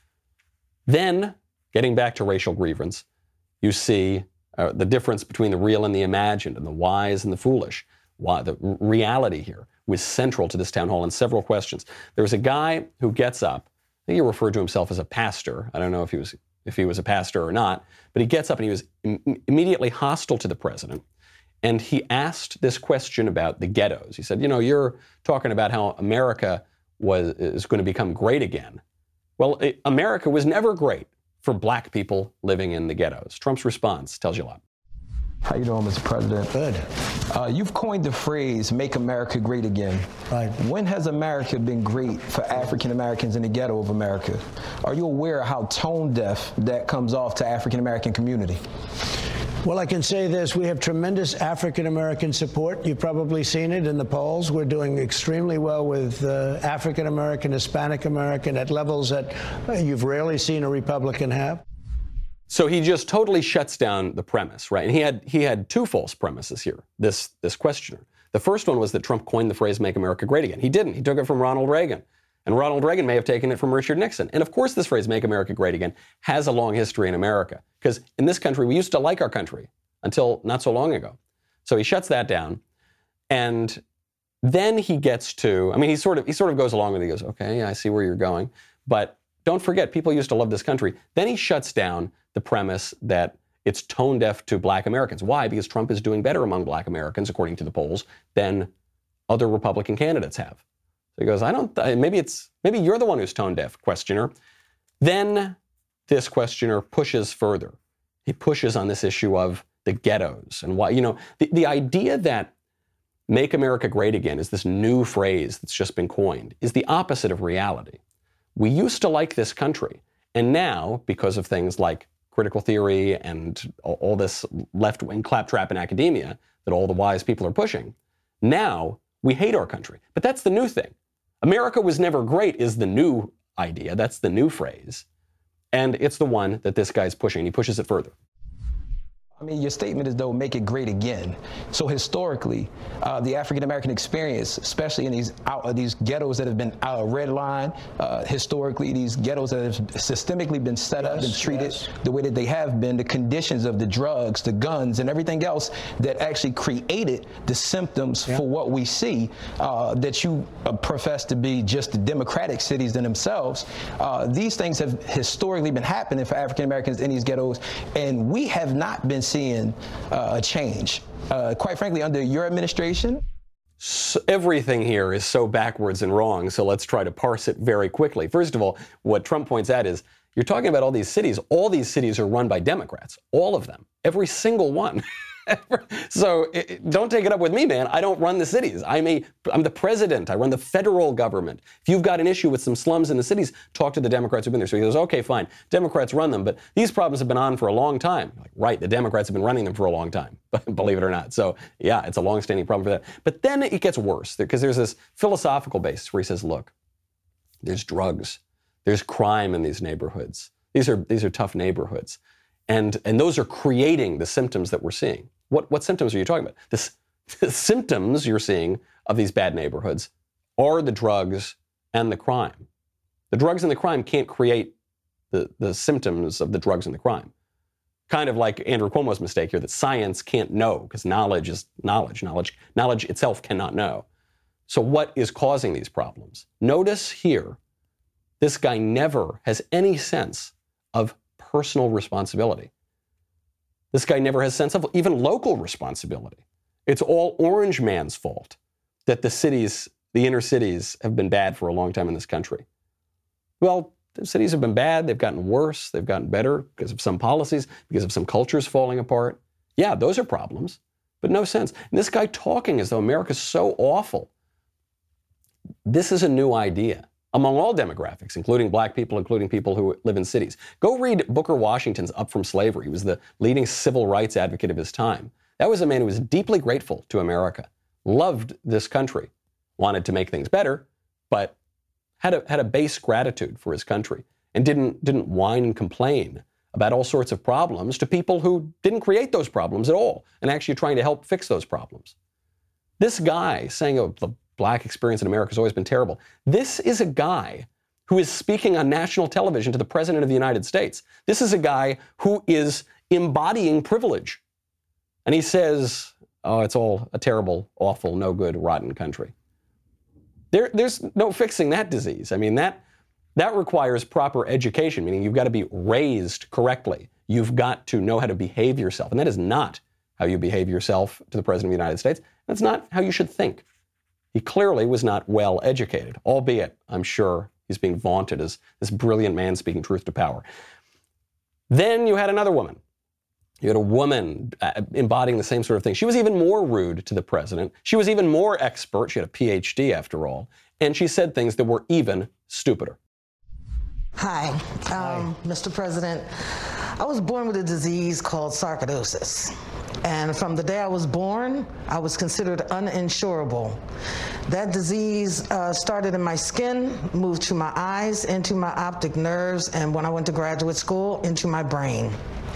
Then, getting back to racial grievance, you see uh, the difference between the real and the imagined, and the wise and the foolish. Why, the reality here was central to this town hall in several questions. There was a guy who gets up, I think he referred to himself as a pastor. I don't know if he was if he was a pastor or not, but he gets up and he was im- immediately hostile to the president. And he asked this question about the ghettos. He said, you know, you're talking about how America was is going to become great again. Well, it, America was never great for black people living in the ghettos. Trump's response tells you a lot. How you doing, Mister President? Good. Uh, you've coined the phrase, make America great again. Right. When has America been great for African Americans in the ghetto of America? Are you aware of how tone deaf that comes off to African American community? Well, I can say this. We have tremendous African-American support. You've probably seen it in the polls. We're doing extremely well with uh, African-American, Hispanic-American at levels that uh, you've rarely seen a Republican have. So he just totally shuts down the premise, right? And he had he had two false premises here, this, this questioner. The first one was that Trump coined the phrase, "Make America Great Again." He didn't. He took it from Ronald Reagan. And Ronald Reagan may have taken it from Richard Nixon. And of course, this phrase, "Make America Great Again," has a long history in America. Because in this country, we used to like our country until not so long ago. So he shuts that down. And then he gets to, I mean, he sort of he sort of goes along with it. He goes, okay, I see where you're going. But don't forget, people used to love this country. Then he shuts down the premise that it's tone deaf to black Americans. Why? Because Trump is doing better among black Americans, according to the polls, than other Republican candidates have. So he goes, I don't, maybe it's, maybe you're the one who's tone deaf, questioner. Then this questioner pushes further. He pushes on this issue of the ghettos and why, you know, the, the idea that "Make America Great Again" is this new phrase that's just been coined is the opposite of reality. We used to like this country. And now, because of things like critical theory and all this left-wing claptrap in academia that all the wise people are pushing, now we hate our country. But that's the new thing. America was never great is the new idea. That's the new phrase. And it's the one that this guy's pushing. He pushes it further. I mean, your statement is, though, make it great again. So historically, uh, the African-American experience, especially in these out, uh, these ghettos that have been uh, redlined, uh, historically, these ghettos that have systemically been set up yes, and treated yes. the way that they have been, the conditions of the drugs, the guns, and everything else that actually created the symptoms yeah. for what we see, uh, that you uh, profess to be just the democratic cities in themselves. Uh, these things have historically been happening for African-Americans in these ghettos, and we have not been seeing uh, a change. Uh, quite frankly, under your administration? So everything here is so backwards and wrong, so let's try to parse it very quickly. First of all, what Trump points out is, you're talking about all these cities. All these cities are run by Democrats. All of them. Every single one. So it, don't take it up with me, man. I don't run the cities. I'm a, I'm the president. I run the federal government. If you've got an issue with some slums in the cities, talk to the Democrats who've been there. So he goes, okay, fine. Democrats run them, but these problems have been on for a long time. Like, right, the Democrats have been running them for a long time, believe it or not. So yeah, it's a long-standing problem for that. But then it gets worse because there's this philosophical basis where he says, look, there's drugs. There's crime in these neighborhoods. These are, these are tough neighborhoods. And, and those are creating the symptoms that we're seeing. What, what symptoms are you talking about? This, the symptoms you're seeing of these bad neighborhoods are the drugs and the crime. The drugs and the crime can't create the, the symptoms of the drugs and the crime. Kind of like Andrew Cuomo's mistake here that science can't know because knowledge is knowledge. Knowledge, knowledge itself cannot know. So what is causing these problems? Notice here, this guy never has any sense of personal responsibility. This guy never has a sense of even local responsibility. It's all Orange Man's fault that the cities, the inner cities, have been bad for a long time in this country. Well, the cities have been bad. They've gotten worse. They've gotten better because of some policies, because of some cultures falling apart. Yeah, those are problems, but no sense. And this guy talking as though America's so awful. This is a new idea among all demographics, including black people, including people who live in cities. Go read Booker Washington's Up From Slavery. He was the leading civil rights advocate of his time. That was a man who was deeply grateful to America, loved this country, wanted to make things better, but had a, had a base gratitude for his country and didn't, didn't whine and complain about all sorts of problems to people who didn't create those problems at all and actually trying to help fix those problems. This guy saying, oh, the black experience in America has always been terrible. This is a guy who is speaking on national television to the President of the United States. This is a guy who is embodying privilege. And he says, oh, it's all a terrible, awful, no good, rotten country. There, there's no fixing that disease. I mean, that, that requires proper education, meaning you've got to be raised correctly. You've got to know how to behave yourself. And that is not how you behave yourself to the President of the United States. That's not how you should think. He clearly was not well educated, albeit, I'm sure, he's being vaunted as this brilliant man speaking truth to power. Then you had another woman. You had a woman uh, embodying the same sort of thing. She was even more rude to the president. She was even more expert. She had a P H D after all. And she said things that were even stupider. Hi, um, Hi. Mister President. I was born with a disease called sarcoidosis. And from the day I was born, I was considered uninsurable. That disease uh, started in my skin, moved to my eyes, into my optic nerves, and when I went to graduate school, into my brain.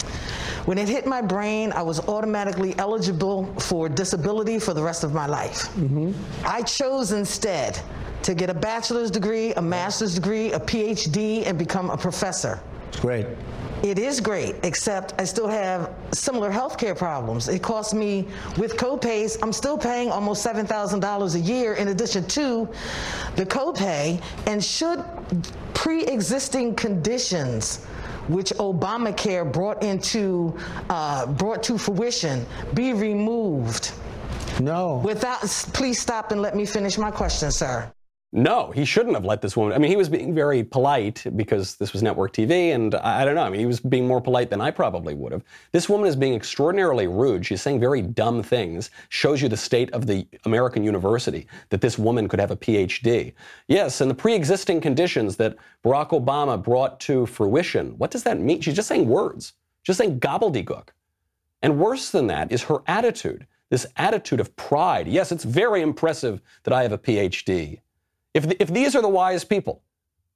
When it hit my brain, I was automatically eligible for disability for the rest of my life. Mm-hmm. I chose instead to get a bachelor's degree, a master's degree, a P H D, and become a professor. Great. It is great, except I still have similar health care problems. It costs me, with co-pays, I'm still paying almost seven thousand dollars a year in addition to the copay, and should pre-existing conditions which Obamacare brought into, uh, brought to fruition be removed? No. Without, please stop and let me finish my question, sir. No, he shouldn't have let this woman. I mean, he was being very polite because this was network T V, and I, I don't know. I mean, he was being more polite than I probably would have. This woman is being extraordinarily rude. She's saying very dumb things. Shows you the state of the American university, that this woman could have a P H D. Yes, and the pre-existing conditions that Barack Obama brought to fruition. What does that mean? She's just saying words, just saying gobbledygook. And worse than that is her attitude, this attitude of pride. Yes, it's very impressive that I have a P H D. If, if these are the wise people,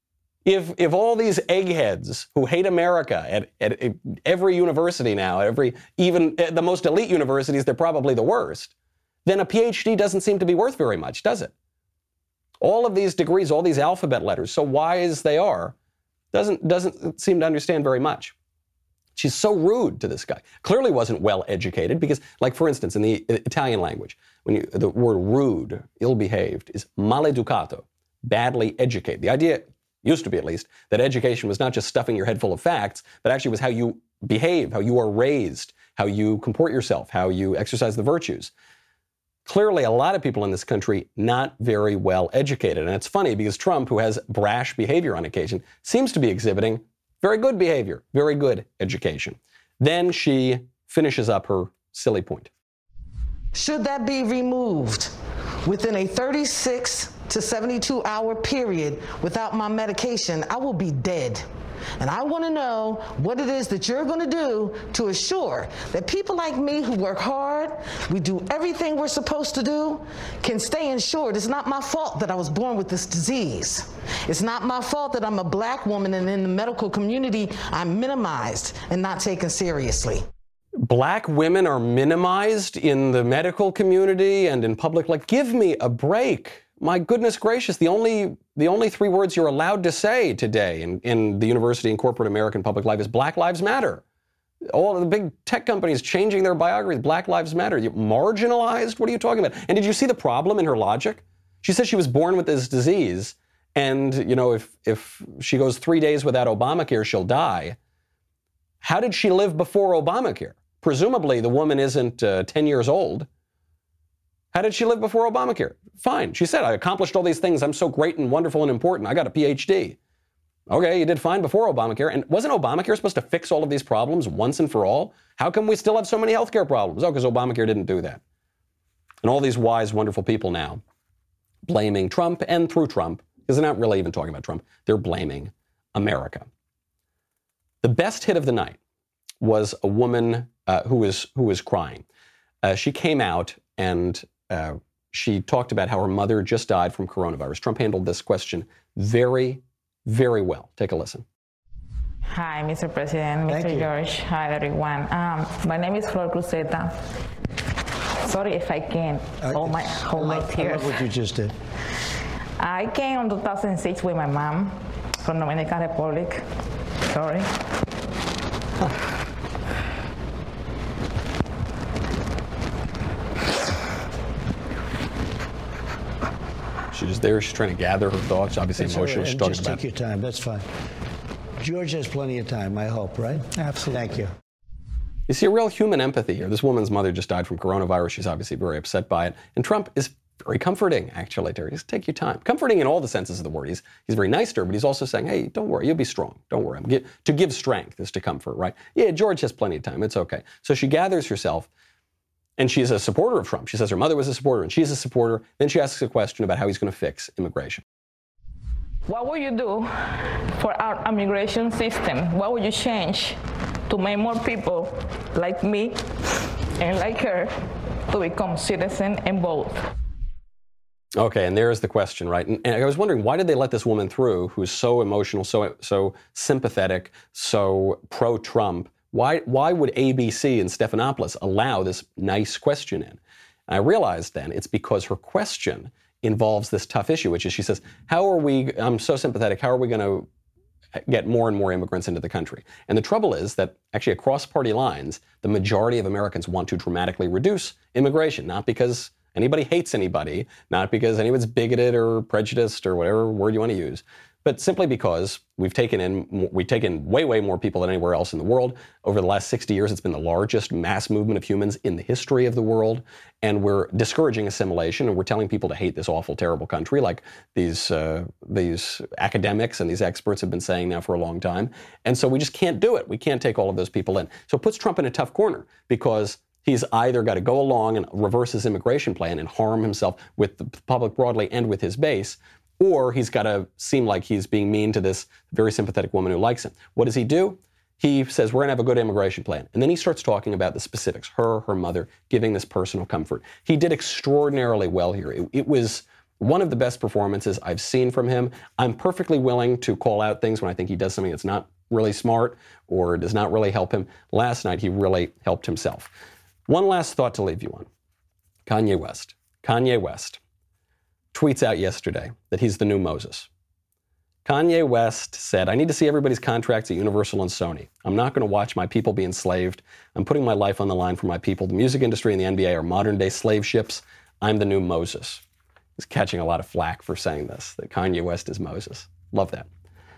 if if all these eggheads who hate America at, at every university now, every even at the most elite universities, they're probably the worst, then a P H D doesn't seem to be worth very much, does it? All of these degrees, all these alphabet letters, so wise they are, doesn't doesn't seem to understand very much. She's so rude to this guy. Clearly wasn't well educated because, like, for instance, in the Italian language, when you, the word rude, ill-behaved, is maleducato, badly educated. The idea, used to be at least, that education was not just stuffing your head full of facts, but actually was how you behave, how you are raised, how you comport yourself, how you exercise the virtues. Clearly, a lot of people in this country not very well educated. And it's funny because Trump, who has brash behavior on occasion, seems to be exhibiting very good behavior, very good education. Then she finishes up her silly point. Should that be removed within a thirty-six to seventy-two hour period without my medication, I will be dead. And I want to know what it is that you're going to do to assure that people like me who work hard, we do everything we're supposed to do, can stay insured. It's not my fault that I was born with this disease. It's not my fault that I'm a black woman and in the medical community I'm minimized and not taken seriously. Black women are minimized in the medical community and in public life. Give me a break. My goodness gracious, the only the only three words you're allowed to say today in, in the university and corporate American public life is Black Lives Matter. All of the big tech companies changing their biographies, Black Lives Matter. You marginalized? What are you talking about? And did you see the problem in her logic? She says she was born with this disease, and you know, if if she goes three days without Obamacare, she'll die. How did she live before Obamacare? Presumably the woman isn't uh, ten years old. How did she live before Obamacare? Fine. She said, I accomplished all these things. I'm so great and wonderful and important. I got a P H D. Okay, you did fine before Obamacare. And wasn't Obamacare supposed to fix all of these problems once and for all? How come we still have so many healthcare problems? Oh, because Obamacare didn't do that. And all these wise, wonderful people now blaming Trump, and through Trump, because they're not really even talking about Trump, they're blaming America. The best hit of the night was a woman uh, who was who was crying. Uh, she came out and uh, she talked about how her mother just died from coronavirus. Trump handled this question very, very well. Take a listen. Hi, Mister President, Mister George. Hi, everyone. Um, my name is Flor Cruzeta. Sorry if I can't hold my hold my tears. I love what you just did. I came in two thousand six with my mom from Dominican Republic. Sorry. She's just there. She's trying to gather her thoughts. Obviously That's emotional. Right. She's talking just about. Take your time. That's fine. George has plenty of time, I hope, right? Absolutely. Thank you. You see a real human empathy here. This woman's mother just died from coronavirus. She's obviously very upset by it. And Trump is very comforting, actually, to her. He's take your time. Comforting in all the senses of the word. He's he's very nice to her, but he's also saying, hey, don't worry, you'll be strong. Don't worry. I'm to give strength is to comfort, right? Yeah, George has plenty of time. It's okay. So she gathers herself, and she's a supporter of Trump. She says her mother was a supporter, and she's a supporter. Then she asks a question about how he's going to fix immigration. What would you do for our immigration system? What would you change to make more people like me and like her to become citizens and vote? Okay, and there's the question, right? And, and I was wondering, why did they let this woman through who's so emotional, so so sympathetic, so pro-Trump? Why, why would A B C and Stephanopoulos allow this nice question in? And I realized then it's because her question involves this tough issue, which is she says, how are we, I'm so sympathetic, how are we going to get more and more immigrants into the country? And the trouble is that actually across party lines, the majority of Americans want to dramatically reduce immigration, not because anybody hates anybody, not because anyone's bigoted or prejudiced or whatever word you want to use, but simply because we've taken in we've taken way, way more people than anywhere else in the world. Over the last sixty years, it's been the largest mass movement of humans in the history of the world, and we're discouraging assimilation, and we're telling people to hate this awful, terrible country, like these uh, these academics and these experts have been saying now for a long time. And so we just can't do it. We can't take all of those people in. So it puts Trump in a tough corner because he's either got to go along and reverse his immigration plan and harm himself with the public broadly and with his base, or he's got to seem like he's being mean to this very sympathetic woman who likes him. What does he do? He says, we're going to have a good immigration plan. And then he starts talking about the specifics, her, her mother, giving this personal comfort. He did extraordinarily well here. It, it was one of the best performances I've seen from him. I'm perfectly willing to call out things when I think he does something that's not really smart or does not really help him. Last night, he really helped himself. One last thought to leave you on. Kanye West. Kanye West tweets out yesterday that he's the new Moses. Kanye West said, I need to see everybody's contracts at Universal and Sony. I'm not going to watch my people be enslaved. I'm putting my life on the line for my people. The music industry and the N B A are modern-day slave ships. I'm the new Moses. He's catching a lot of flack for saying this, that Kanye West is Moses. Love that.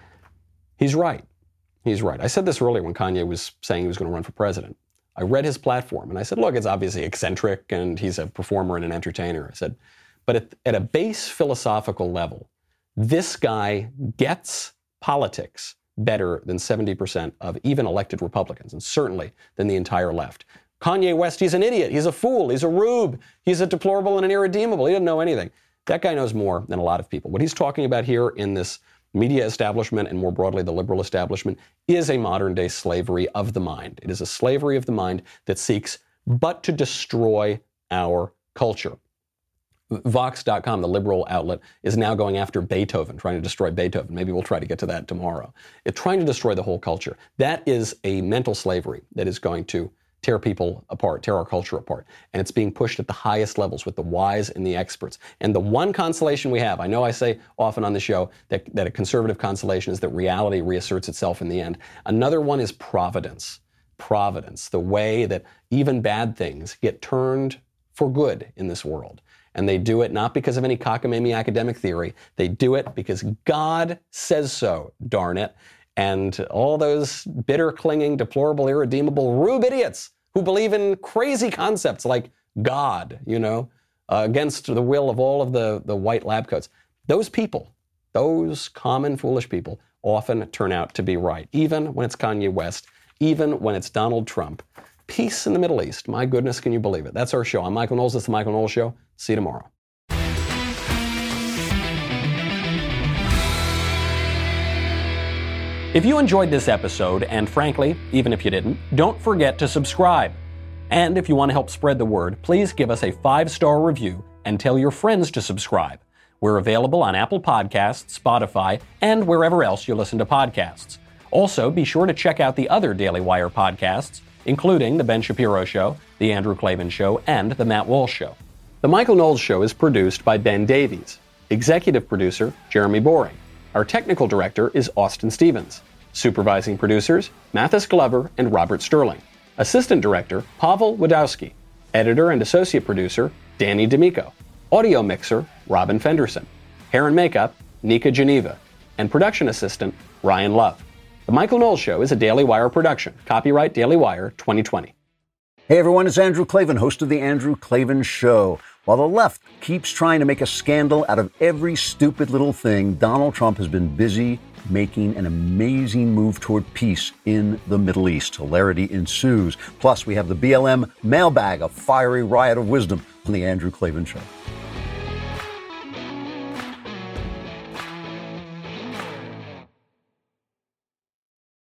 He's right. He's right. I said this earlier when Kanye was saying he was going to run for president. I read his platform, and I said, look, it's obviously eccentric, and he's a performer and an entertainer. I said, but at, at a base philosophical level, this guy gets politics better than seventy percent of even elected Republicans, and certainly than the entire left. Kanye West, he's an idiot. He's a fool. He's a rube. He's a deplorable and an irredeemable. He doesn't know anything. That guy knows more than a lot of people. What he's talking about here in this media establishment and more broadly the liberal establishment is a modern-day slavery of the mind. It is a slavery of the mind that seeks but to destroy our culture. Vox dot com, the liberal outlet, is now going after Beethoven, trying to destroy Beethoven. Maybe we'll try to get to that tomorrow. It's trying to destroy the whole culture. That is a mental slavery that is going to tear people apart, tear our culture apart. And it's being pushed at the highest levels with the wise and the experts. And the one consolation we have, I know I say often on the show that, that a conservative consolation is that reality reasserts itself in the end. Another one is providence. Providence, the way that even bad things get turned for good in this world. And they do it not because of any cockamamie academic theory. They do it because God says so, darn it. And all those bitter, clinging, deplorable, irredeemable, rube idiots who believe in crazy concepts like God, you know, uh, against the will of all of the, the white lab coats. Those people, those common foolish people, often turn out to be right, even when it's Kanye West, even when it's Donald Trump. Peace in the Middle East. My goodness, can you believe it? That's our show. I'm Michael Knowles. This is The Michael Knowles Show. See you tomorrow. If you enjoyed this episode, and frankly, even if you didn't, don't forget to subscribe. And if you want to help spread the word, please give us a five-star review and tell your friends to subscribe. We're available on Apple Podcasts, Spotify, and wherever else you listen to podcasts. Also, be sure to check out the other Daily Wire podcasts, including The Ben Shapiro Show, The Andrew Klavan Show, and The Matt Walsh Show. The Michael Knowles Show is produced by Ben Davies. Executive producer, Jeremy Boring. Our technical director is Austin Stevens. Supervising producers, Mathis Glover and Robert Sterling. Assistant director, Pavel Wadowski. Editor and associate producer, Danny D'Amico. Audio mixer, Robin Fenderson. Hair and makeup, Nika Geneva. And production assistant, Ryan Love. The Michael Knowles Show is a Daily Wire production. Copyright Daily Wire twenty twenty. Hey everyone, it's Andrew Klavan, host of The Andrew Klavan Show. While the left keeps trying to make a scandal out of every stupid little thing, Donald Trump has been busy making an amazing move toward peace in the Middle East. Hilarity ensues. Plus, we have the B L M mailbag, a fiery riot of wisdom on The Andrew Klavan Show.